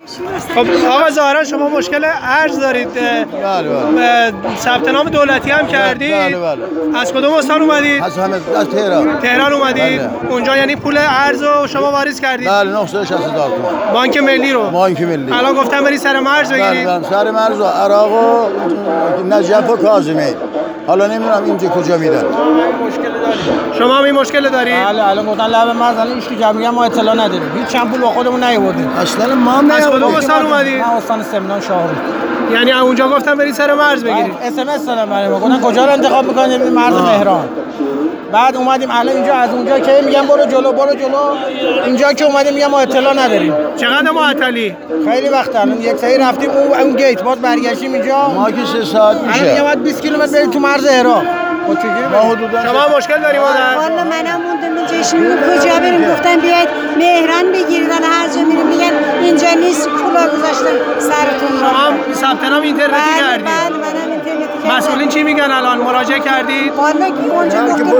خب آقا ظاهرا شما مشکل ارز دارید. بله. ثبت نام دولتی هم کردید. بله. از کدوم استان اومدید؟ از تهران. تهران اومدید؟ بله. اونجا یعنی پول ارز رو شما واریز کردید؟ بله 960,000 تومان. بانک ملی رو؟ بانک ملی. الان گفتم برید سر مرز بگیرید؟ بله سر مرز و عراق و نجف و کاظمی. حالا نمیدونم اینجا کجا میدن. شما هم این مشکل دارید؟ بله الان گفتن لب مرز الان هیچ کی میگم ما اطلاع نداریم. هیچ چند پول با خودمون نیاوردیم. اصلا ما هم از کدوم استان اومدید؟ من استان سمنان شاهرود. یعنی اونجا گفتم برید سر مرز بگیرید؟ اس ام اس دادم برای ما گفتن کجا رو انتخاب می‌کنید مرز مهران. بعد اومدیم الان اینجا از اونجا که میگم برو جلو اینجا که اومدیم میگم ما اطلاع نداریم. چقدر معطلی؟ خیلی وقت الان یک سری رفتیم اون گیت باز برگشتیم اینجا ما که 3 ساعت میشه. الان میگم باید 20 کیلومتر بریم تو مرز عراق. شما مشکل داریم مادر؟ والا منم موندم اینجا ایشون کجا بریم گفتن بیاید مهران بگیرید الان هر جا میریم میگن اینجا نیست پولا گذاشتن سرتون شما هم ثبت نام اینترنتی کردید؟ بله منم اینترنتی کردم. مسئولین چی میگن الان؟ مراجعه کردید؟ والا اونجا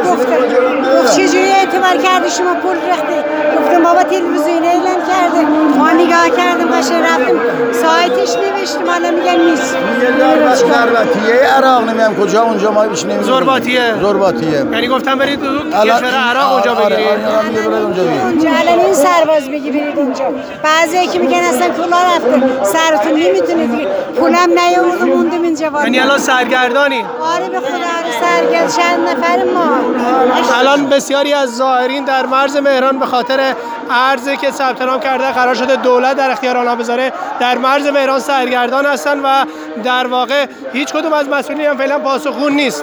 گفت چجوری اعتبار کردی شما پول ریختی؟ گفتم بابا تلویزیون اعلام کرده ما نگاه کردیم باشه رفتیم سایتش نوشتیم حالا میگن نیست. زرباتیه عراق نمیدونم کجا اونجا ما بیش نمیدونیم. زرباتیه. یعنی گفتم برید کشور عراق اونجا بگیرید. اونجا الان این سرباز بگی برید اونجا. بعضی که میگن اصلا پولا رفته سرتون نمیتونید پولم نیاوردم موندم اینجا. یعنی الان سرگردانی؟ آره به خدا سرگرد چند نفر ما. الان بسیاری از زائرین در مرز مهران به خاطر ارزی که ثبت نام کرده قرار شده دولت در اختیار آنها بذاره در مرز مهران سرگردان هستن و در واقع هیچ کدوم از مسئولین هم فعلا پاسخگو نیست.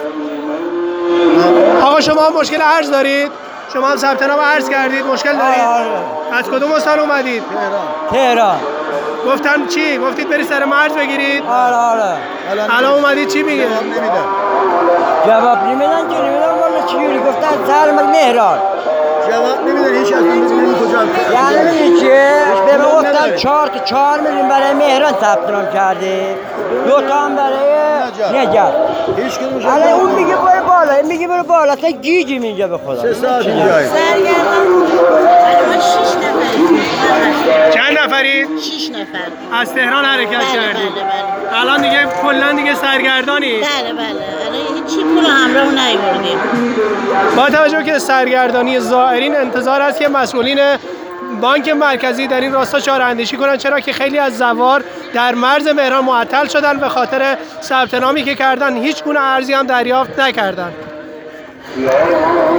آقا شما هم مشکل ارز دارید؟ شما هم ثبت نام ارز کردید مشکل دارید؟ از کدوم استان اومدید؟ تهران. گفتن چی؟ گفتید برید سر مرز بگیرید؟ آره. الان اومدید چی میگه؟ جواب نمیدن که نمیدن والا چجوری گفتن سر مهران. جواب نمیدن هیچ از نمیدونیم کجا. یعنی میگه که به ما گفتن 4 میلیون برای مهران ثبت نام کرده. 2 تا هم برای نجف. هیچ کدومش. الان اون میگه برو بالا این میگه برو بالا تا گیجیم اینجا به خدا. 3 ساعت اینجاییم. سرگردان ما 6 نفر. چند نفرید؟ 6 نفر. از تهران حرکت کردید. بله. الان دیگه کلا دیگه سرگردانی. بله. الان هیچ پول همراه نیاوردیم. با توجه که سرگردانی زائرین انتظار است که مسئولین بانک مرکزی در این راستا چاره‌اندیشی کنند، چرا که خیلی از زوار در مرز مهران معطل شدن به خاطر ثبت نامی که کردن هیچ گونه ارزی هم دریافت نکردند.